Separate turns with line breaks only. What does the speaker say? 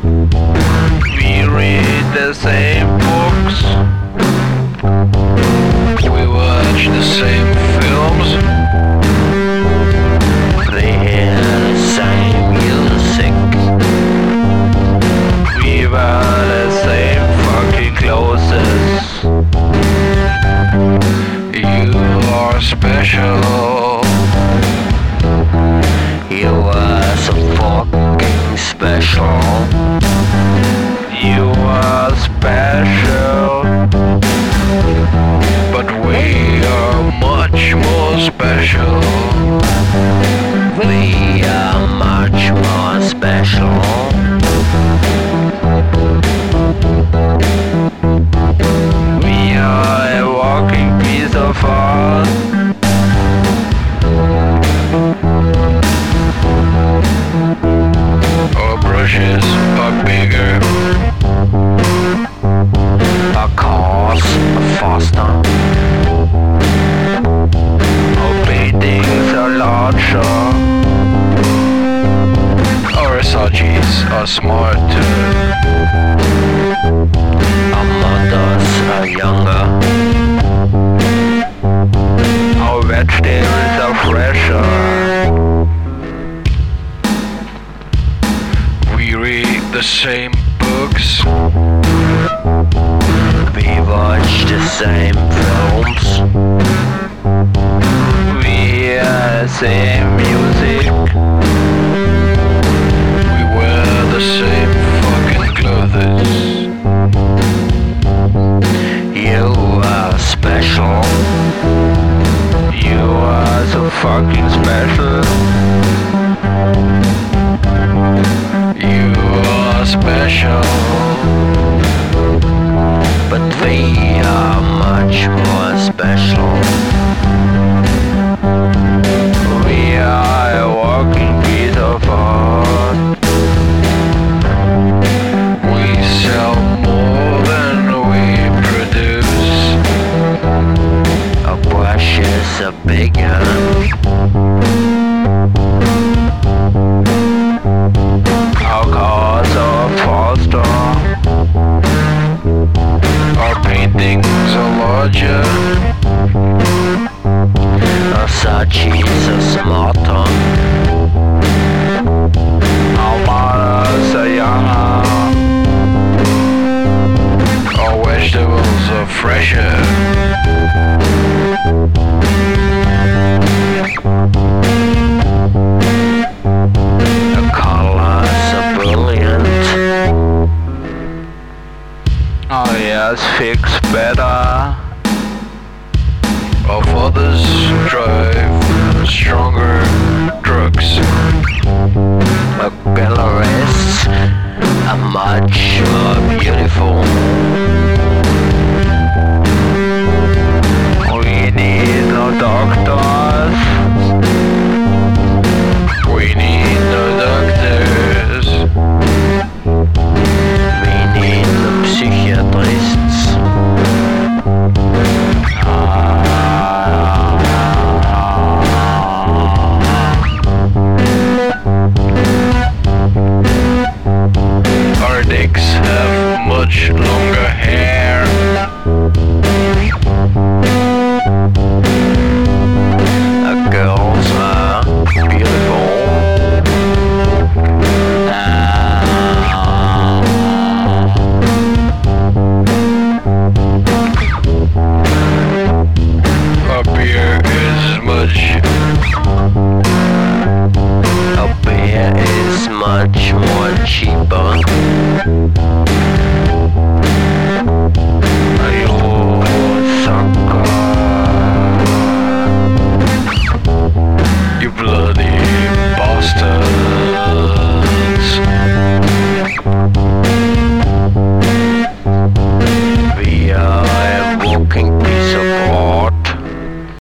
We read the same books. We watch the same films.
We hear the same music.
We wear the same fucking clothes. You are special.
You are so fucking special.
You are special. But we are much more special.
We are much more special.
We are a walking piece of art. Our brushes are bigger.
Our cars are faster.
Our paintings are larger. Our SRGs are smarter.
Our mothers are younger.
Our vegetables are fresher. We read the same books.
We watch the same films.
We hear the same music. We wear the same fucking clothes.
You are special.
You are so fucking special. You are special.
But we are much more special.
We are a walking piece of art. We sell more than we produce.
Our brushes are bigger.
Our cars are faster. Our paintings are larger.
Our Versace's are smarter.
Our mothers are younger. Our vegetables are fresher.
The colors are brilliant.
Our ears fix better. Our fathers drive stronger.